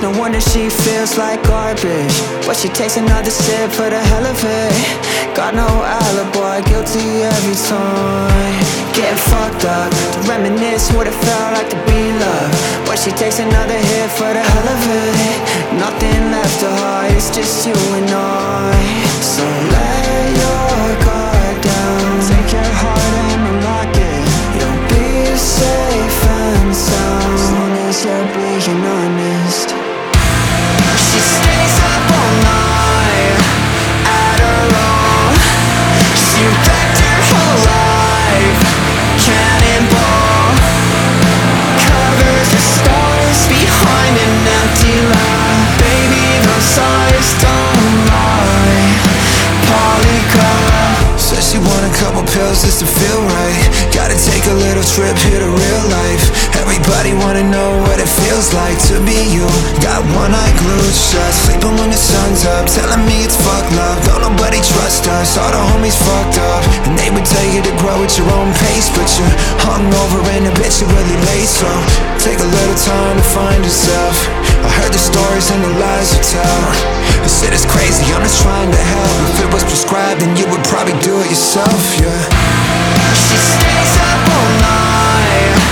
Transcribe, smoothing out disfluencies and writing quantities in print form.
no wonder she feels like garbage. But she takes another sip for the hell of it. Got no alibi, guilty every time. Getting fucked up, to reminisce what it felt like to be loved. But she takes another hit for the hell of it. Nothing left to hide, it's just you and I. So let your guard down, take your heart and unlock it. You'll be safe and sound as long as you're being honest. She stays up all night at her own. She wrecked her whole life, cannonball. Covers the stars behind an empty lie. Baby, those eyes don't lie. Polygon says she want a couple pills just to feel right. Gotta take a little trip here to real life. Everybody wanna know what it feels like to be you. Got one eye glued shut, sleeping when the sun's up, telling me it's fuck love. Don't nobody trust us, all the homies fucked up. And they would tell you to grow at your own pace, but you're hungover and a bitch, you're really late. So take a little time to find yourself. I heard the stories and the lies you tell. This shit is crazy, I'm just trying to help. If it was prescribed, then you would probably do it yourself, yeah. She stays up all night